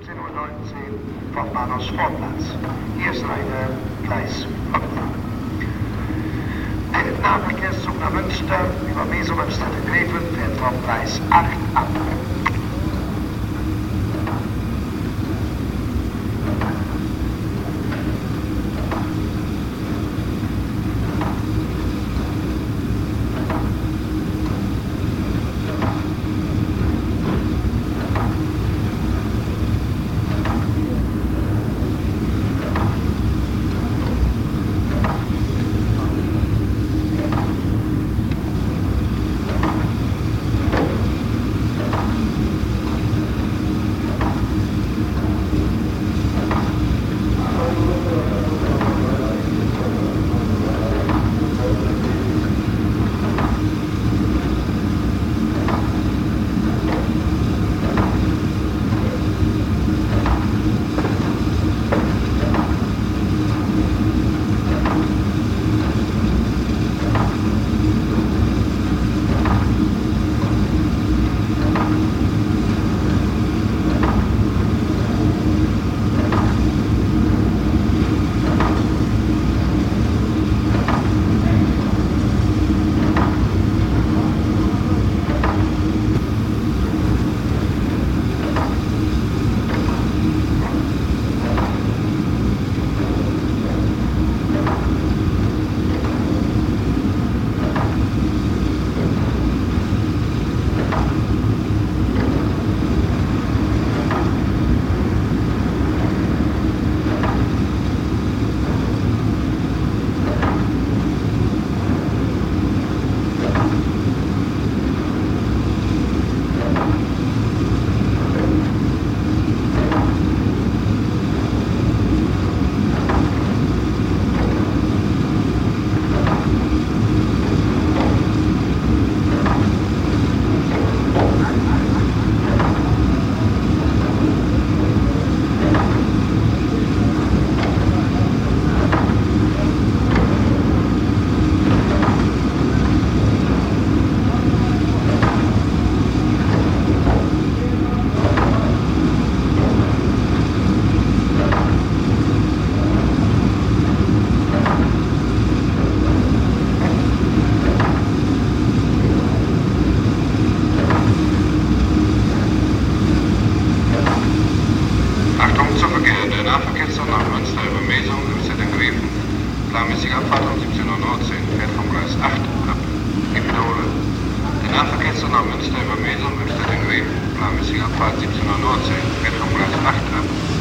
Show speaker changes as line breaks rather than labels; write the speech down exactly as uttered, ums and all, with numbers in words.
siebzehn Uhr neunzehn vom Bahnhofsvorplatz. Erste Reihe, Gleis fünf. Der Nahverkehrszug nach Münster über Mesum am Stadtgräfen fährt vom Gleis acht ab.
Nahverkehrszug nach Münster über Mesum im Stadtgräfen. Planmäßige Abfahrt um siebzehn Uhr neunzehn, fährt vom Gleis acht ab. Ich wiederhole. Der Nahverkehrszug nach Münster über Mesum im Stadtgräfen. Planmäßige Abfahrt siebzehn Uhr neunzehn, fährt vom Gleis acht ab.